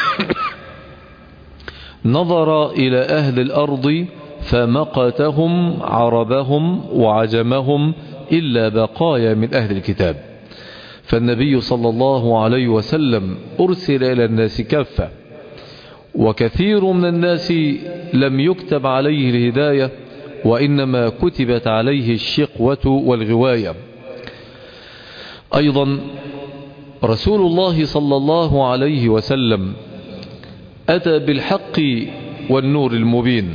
نظر إلى أهل الأرض فمقتهم عربهم وعجمهم إلا بقايا من أهل الكتاب. فالنبي صلى الله عليه وسلم أرسل إلى الناس كافة، وكثير من الناس لم يكتب عليه الهداية، وإنما كتبت عليه الشقوة والغواية. أيضا رسول الله صلى الله عليه وسلم أتى بالحق والنور المبين،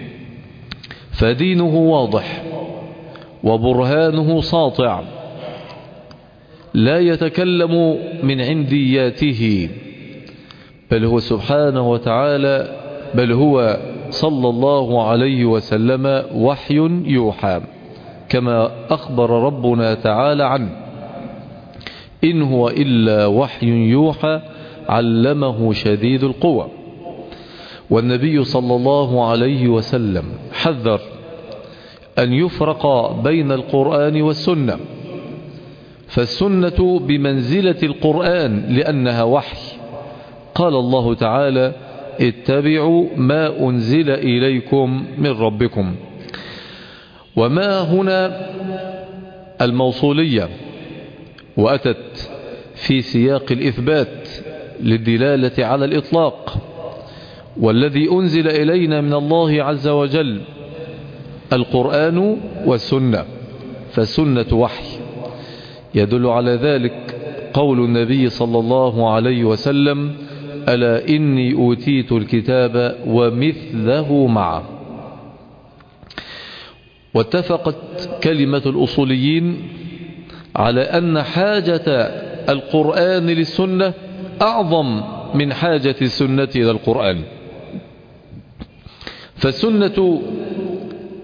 فدينه واضح وبرهانه ساطع، لا يتكلم من عندياته، بل هو سبحانه وتعالى بل هو صلى الله عليه وسلم وحي يوحى، كما أخبر ربنا تعالى عنه إن هو إلا وحي يوحى علمه شديد القوى. والنبي صلى الله عليه وسلم حذر أن يفرق بين القرآن والسنة، فالسنة بمنزلة القرآن لأنها وحي. قال الله تعالى اتبعوا ما أنزل إليكم من ربكم. وما هنا الموصولية، وأتت في سياق الإثبات للدلالة على الإطلاق، والذي أنزل إلينا من الله عز وجل القرآن والسنة، فالسنة وحي. يدل على ذلك قول النبي صلى الله عليه وسلم ألا إني أوتيت الكتاب ومثله معه. واتفقت كلمة الأصوليين على أن حاجة القرآن للسنة أعظم من حاجة السنة إلى القرآن، فالسنة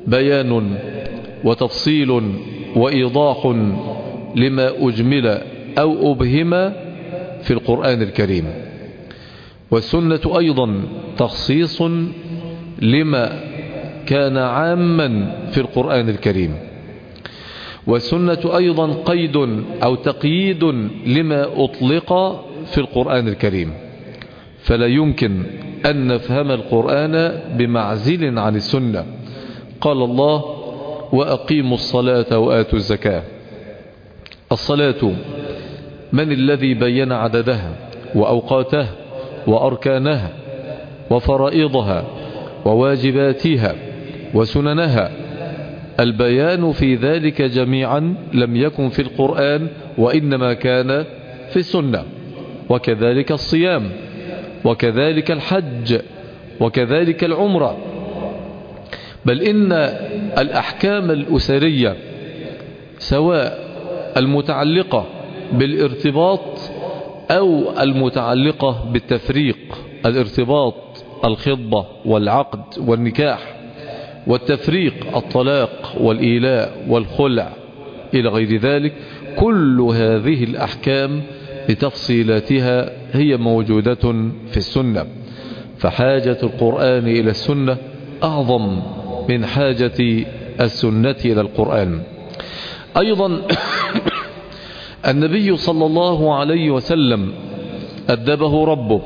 بيان وتفصيل وإيضاح لما أجمل أو أبهم في القرآن الكريم. والسنة أيضا تخصيص لما كان عاما في القرآن الكريم. والسنة أيضا قيد أو تقييد لما أطلق في القرآن الكريم، فلا يمكن أن نفهم القرآن بمعزل عن السنة. قال الله: وأقيموا الصلاة وآتوا الزكاة. الصلاة من الذي بين عددها وأوقاتها وأركانها وفرائضها وواجباتها وسننها؟ البيان في ذلك جميعا لم يكن في القرآن، وإنما كان في السنة. وكذلك الصيام، وكذلك الحج، وكذلك العمرة. بل إن الأحكام الأسرية سواء المتعلقة بالارتباط أو المتعلقة بالتفريق، الارتباط الخطبة والعقد والنكاح، والتفريق الطلاق والإيلاء والخلع إلى غير ذلك، كل هذه الأحكام بتفصيلاتها هي موجودة في السنة. فحاجة القرآن إلى السنة أعظم من حاجة السنة إلى القرآن. أيضا النبي صلى الله عليه وسلم أدبه ربه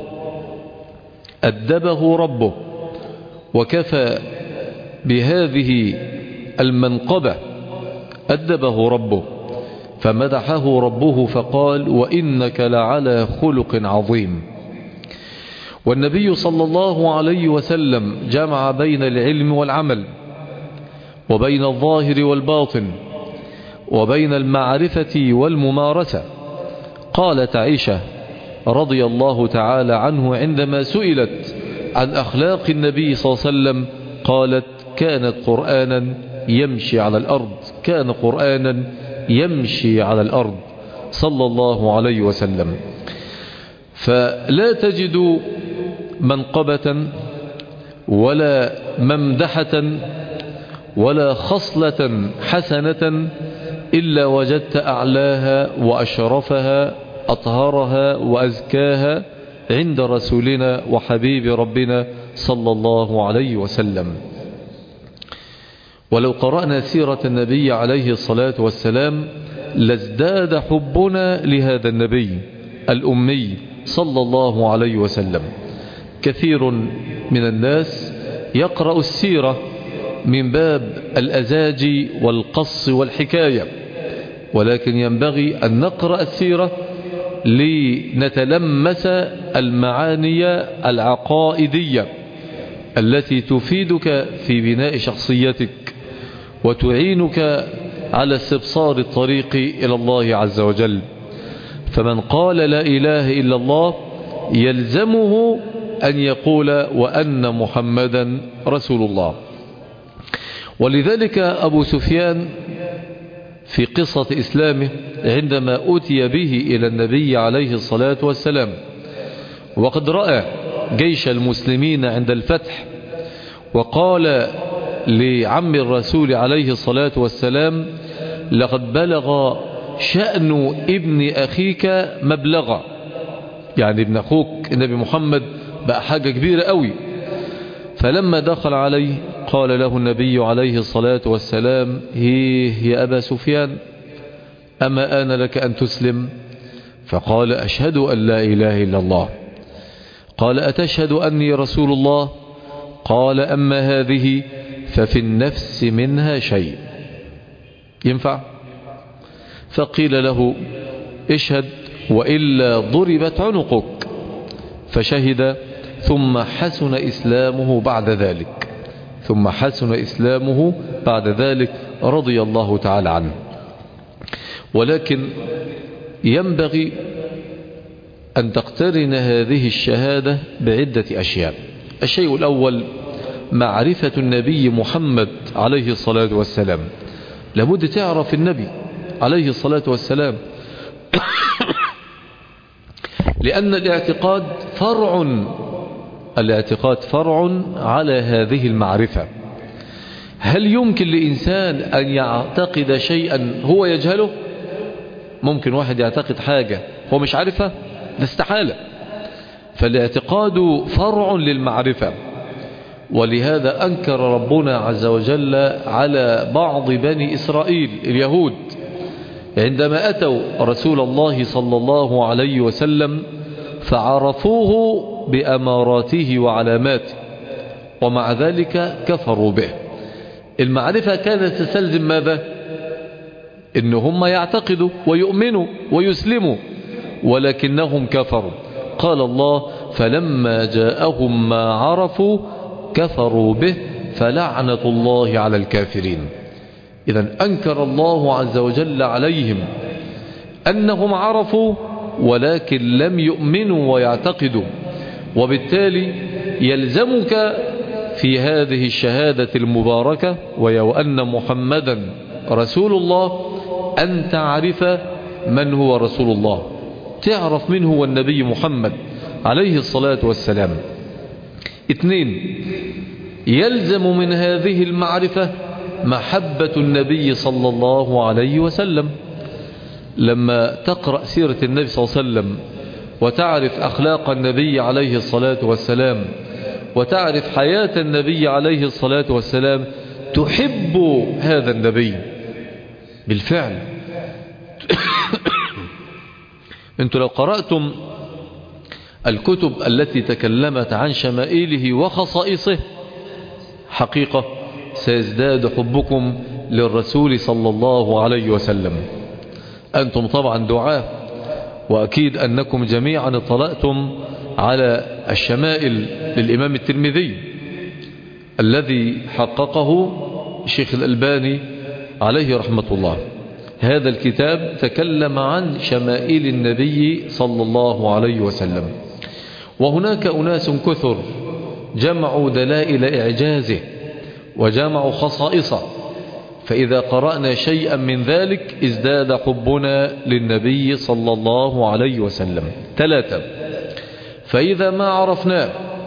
أدبه ربه وكفى بهذه المنقبة. أدبه ربه فمدحه ربه فقال: وإنك لعلى خلق عظيم. والنبي صلى الله عليه وسلم جمع بين العلم والعمل، وبين الظاهر والباطن، وبين المعرفة والممارسة. قالت عائشة رضي الله تعالى عنه عندما سئلت عن أخلاق النبي صلى الله عليه وسلم قالت: كانت قرآنا يمشي على الأرض كان قرآنا يمشي على الأرض صلى الله عليه وسلم. فلا تجد منقبة ولا ممدحة ولا خصلة حسنة إلا وجدت أعلاها وأشرفها أطهرها وأزكاها عند رسولنا وحبيب ربنا صلى الله عليه وسلم. ولو قرأنا سيرة النبي عليه الصلاة والسلام لازداد حبنا لهذا النبي الأمي صلى الله عليه وسلم. كثير من الناس يقرأ السيرة من باب الأزاج والقص والحكاية، ولكن ينبغي أن نقرأ السيرة لنتلمس المعاني العقائدية التي تفيدك في بناء شخصيتك وتعينك على استبصار الطريق إلى الله عز وجل. فمن قال لا إله إلا الله يلزمه أن يقول وأن محمدا رسول الله. ولذلك أبو سفيان في قصة إسلامه عندما أتي به إلى النبي عليه الصلاة والسلام وقد رأى جيش المسلمين عند الفتح، وقال لعم الرسول عليه الصلاة والسلام: لقد بلغ شأن ابن أخيك مبلغا، يعني ابن أخوك النبي محمد بقى حاجة كبيرة قوي. فلما دخل عليه قال له النبي عليه الصلاة والسلام: هيه يا أبا سفيان، أما آن لك أن تسلم؟ فقال: أشهد أن لا إله إلا الله. قال: أتشهد أني رسول الله؟ قال: أما هذه ففي النفس منها شيء. ينفع؟ فقيل له: اشهد وإلا ضربت عنقك. فشهد، ثم حسن إسلامه بعد ذلك ثم حسن إسلامه بعد ذلك رضي الله تعالى عنه. ولكن ينبغي أن تقترن هذه الشهادة بعدة أشياء. الشيء الأول معرفة النبي محمد عليه الصلاة والسلام. لابد تعرف النبي عليه الصلاة والسلام لأن الاعتقاد فرع الاعتقاد فرع على هذه المعرفة. هل يمكن لإنسان أن يعتقد شيئا هو يجهله؟ ممكن واحد يعتقد حاجة هو مش عارفها؟ ده استحالة. فالاعتقاد فرع للمعرفة. ولهذا أنكر ربنا عز وجل على بعض بني إسرائيل اليهود عندما أتوا رسول الله صلى الله عليه وسلم فعرفوه بأماراته وعلاماته، ومع ذلك كفروا به. المعرفة كانت تستلزم ماذا؟ إن هم يعتقدوا ويؤمنوا ويسلموا، ولكنهم كفروا. قال الله: فلما جاءهم ما عرفوا كفروا به فلعنة الله على الكافرين. إذن أنكر الله عز وجل عليهم أنهم عرفوا ولكن لم يؤمنوا ويعتقدوا، وبالتالي يلزمك في هذه الشهادة المباركة ويو أن محمدا رسول الله أن تعرف من هو رسول الله، تعرف من هو النبي محمد عليه الصلاة والسلام. اثنين، يلزم من هذه المعرفة محبة النبي صلى الله عليه وسلم. لما تقرأ سيرة النبي صلى الله عليه وسلم وتعرف أخلاق النبي عليه الصلاة والسلام وتعرف حياة النبي عليه الصلاة والسلام تحب هذا النبي بالفعل. انتوا لو قرأتم الكتب التي تكلمت عن شمائله وخصائصه حقيقة سيزداد حبكم للرسول صلى الله عليه وسلم. أنتم طبعا دعاة، وأكيد أنكم جميعا اطلعتم على الشمائل للإمام الترمذي الذي حققه الشيخ الألباني عليه رحمة الله. هذا الكتاب تكلم عن شمائل النبي صلى الله عليه وسلم، وهناك أناس كثر جمعوا دلائل إعجازه وجمعوا خصائصه، فإذا قرأنا شيئا من ذلك ازداد حبنا للنبي صلى الله عليه وسلم. ثلاثة، فإذا ما عرفناه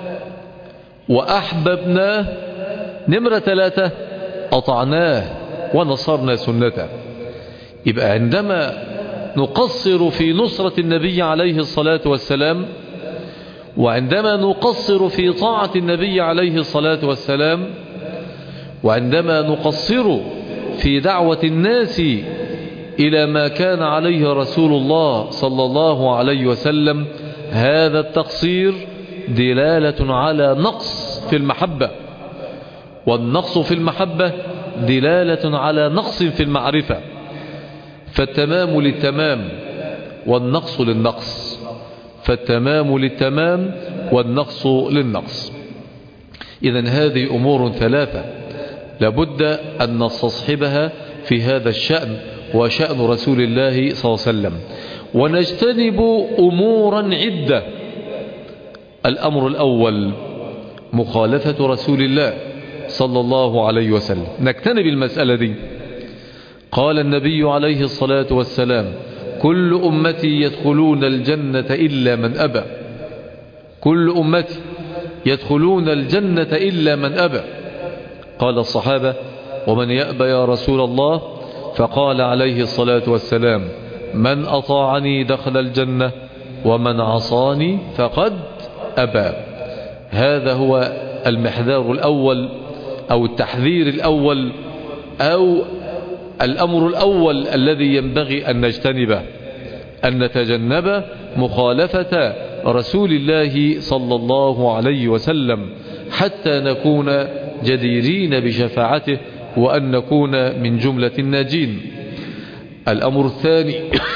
وأحببناه، نمرة ثلاثة أطعناه ونصرنا سنته. يبقى عندما نقصر في نصرة النبي عليه الصلاة والسلام، وعندما نقصر في طاعة النبي عليه الصلاة والسلام، وعندما نقصر في دعوة الناس إلى ما كان عليه رسول الله صلى الله عليه وسلم، هذا التقصير دلالة على نقص في المحبة، والنقص في المحبة دلالة على نقص في المعرفة. فالتمام للتمام والنقص للنقص، فالتمام للتمام والنقص للنقص. إذن هذه أمور ثلاثة لابد أن نستصحبها في هذا الشأن وشأن رسول الله صلى الله عليه وسلم، ونجتنب أمورا عدة. الأمر الأول مخالفة رسول الله صلى الله عليه وسلم، نجتنب المسألة دي. قال النبي عليه الصلاة والسلام: كل أمتي يدخلون الجنة إلا من أبى. كل أمتي يدخلون الجنة إلا من أبى. قال الصحابة: ومن يأبى يا رسول الله؟ فقال عليه الصلاة والسلام: من أطاعني دخل الجنة ومن عصاني فقد أبى. هذا هو المحذار الأول أو التحذير الأول أو الأمر الأول الذي ينبغي أن نجتنبه، أن نتجنب مخالفة رسول الله صلى الله عليه وسلم حتى نكون جديرين بشفاعته وأن نكون من جملة الناجين. الأمر الثاني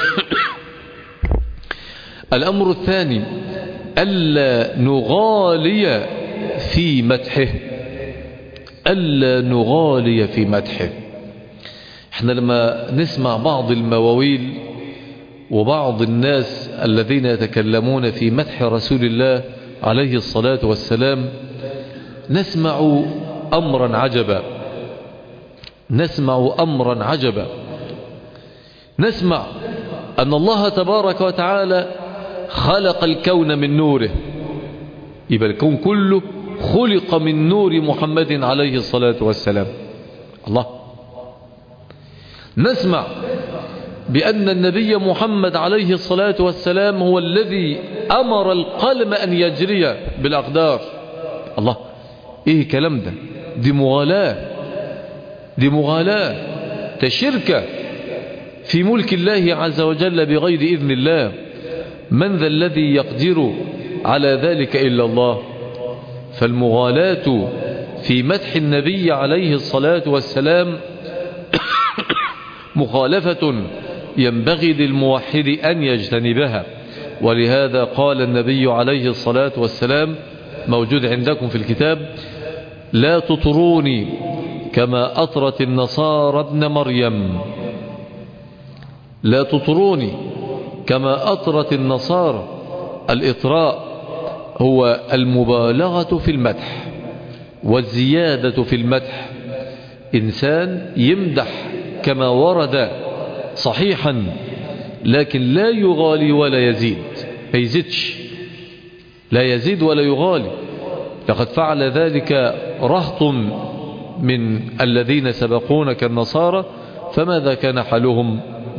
الأمر الثاني ألا نغالي في مدحه، ألا نغالي في مدحه. احنا لما نسمع بعض المواويل وبعض الناس الذين يتكلمون في مدح رسول الله عليه الصلاة والسلام نسمع أمرا عجبا، نسمع أمرا عجبا نسمع أن الله تبارك وتعالى خلق الكون من نوره. يبقى الكون كله خلق من نور محمد عليه الصلاة والسلام. الله. نسمع بأن النبي محمد عليه الصلاة والسلام هو الذي أمر القلم أن يجري بالأقدار. الله، إيه كلام ده؟ دي مغالاة، دي مغالاة، تشركة في ملك الله عز وجل بغير إذن الله. من ذا الذي يقدر على ذلك إلا الله؟ فالمغالاة في مدح النبي عليه الصلاة والسلام مخالفة ينبغي للموحد أن يجتنبها. ولهذا قال النبي عليه الصلاة والسلام، موجود عندكم في الكتاب: لا تطروني كما أطرت النصارى ابن مريم. لا تطروني كما أطرت النصارى. الإطراء هو المبالغة في المدح والزيادة في المدح. إنسان يمدح كما ورد صحيحا، لكن لا يغالي ولا يزيد، ما يزيدش، لا يزيد ولا يغالي. لقد فعل ذلك رهط من الذين سبقون كالنصارى، فماذا كان حالهم؟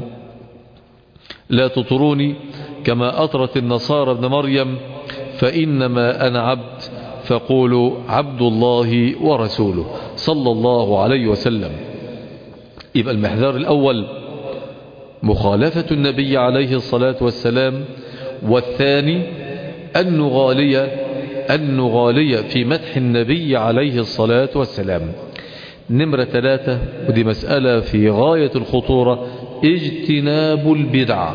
لا تطروني كما أطرت النصارى ابن مريم، فإنما أنا عبد فقولوا عبد الله ورسوله صلى الله عليه وسلم. يبقى المحذار الأول مخالفة النبي عليه الصلاة والسلام، والثاني أن نغالي أن نغالي في مدح النبي عليه الصلاة والسلام. نمرة ثلاثة، ودي مسألة في غاية الخطورة: اجتناب البدع.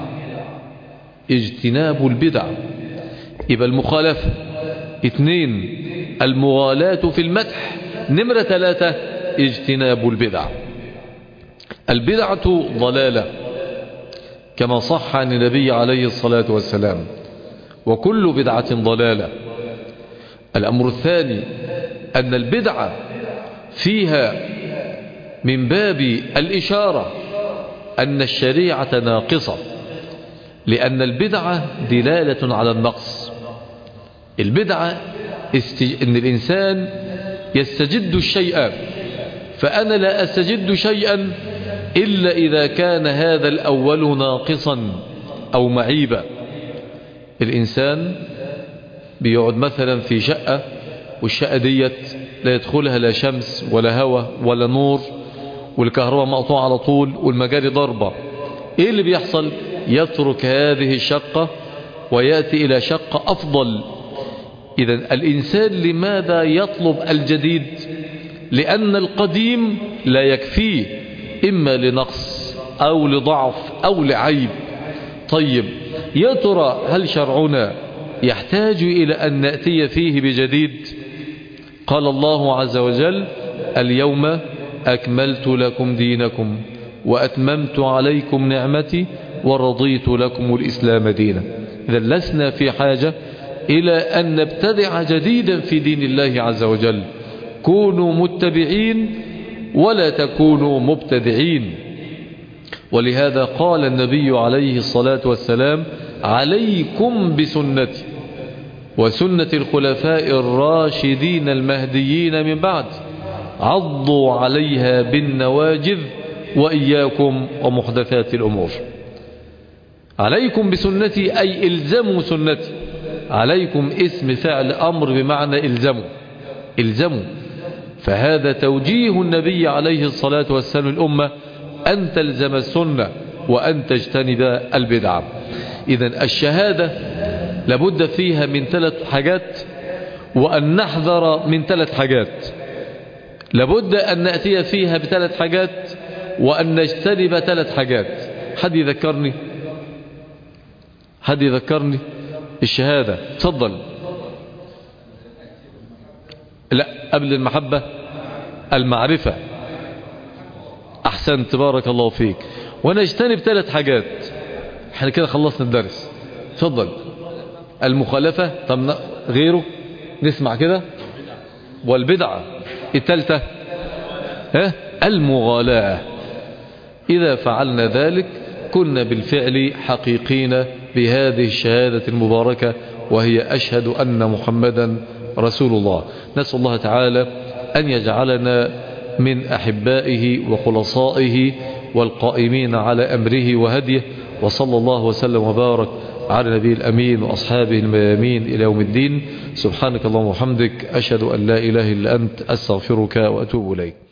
اجتناب البدع. يبقى المخالفة. اثنين، المغالاة في المدح. نمرة ثلاثة، اجتناب البدع. البدعة ضلالة كما صح عن النبي عليه الصلاة والسلام، وكل بدعة ضلالة. الأمر الثاني أن البدعة فيها من باب الإشارة أن الشريعة ناقصة، لأن البدعة دلالة على النقص. البدعة استج... أن الإنسان يستجد الشيء، فأنا لا أستجد شيئا إلا إذا كان هذا الأول ناقصا أو معيبا. الإنسان بيقعد مثلا في شقة، والشقة ديت لا يدخلها لا شمس ولا هواء ولا نور، والكهرباء مقطوعة على طول، والمجاري ضربة. ايه اللي بيحصل؟ يترك هذه الشقة ويأتي إلى شقة أفضل. إذا الإنسان لماذا يطلب الجديد؟ لأن القديم لا يكفيه، إما لنقص أو لضعف أو لعيب. طيب، يا ترى هل شرعنا يحتاج إلى أن نأتي فيه بجديد؟ قال الله عز وجل: اليوم أكملت لكم دينكم وأتممت عليكم نعمتي ورضيت لكم الإسلام دينا. إذا لسنا في حاجة إلى أن نبتدع جديدا في دين الله عز وجل. كونوا متبعين ولا تكونوا مبتدعين. ولهذا قال النبي عليه الصلاة والسلام: عليكم بسنتي وسنة الخلفاء الراشدين المهديين من بعد، عضوا عليها بالنواجذ وإياكم ومحدثات الأمور. عليكم بسنتي أي إلزموا سنتي. عليكم اسم فعل أمر بمعنى إلزموا، إلزموا. فهذا توجيه النبي عليه الصلاة والسلام الأمة أن تلزم السنة وأن تجتنب البدعة. إذن الشهادة لابد فيها من ثلاث حاجات، وأن نحذر من ثلاث حاجات. لابد أن نأتي فيها بثلاث حاجات، وأن نجتنب ثلاث حاجات. حد يذكرني؟ حد يذكرني؟ الشهادة، تفضل. لا، قبل المحبة المعرفة. أحسنت، بارك الله فيك. ونجتنب ثلاث حاجات. احنا كده خلصنا الدرس. تفضل. المخالفة. طب غيره نسمع كده. والبدعة. الثالثة ها المغالاة. إذا فعلنا ذلك كنا بالفعل حقيقين بهذه الشهادة المباركة، وهي أشهد أن محمدا رسول الله. نسأل الله تعالى أن يجعلنا من أحبائه وخلصائه والقائمين على أمره وهديه، وصلى الله وسلم وبارك على نبي الأمين وأصحابه الميامين إلى يوم الدين. سبحانك اللهم وبحمدك، أشهد أن لا إله إلا أنت، أستغفرك وأتوب إليك.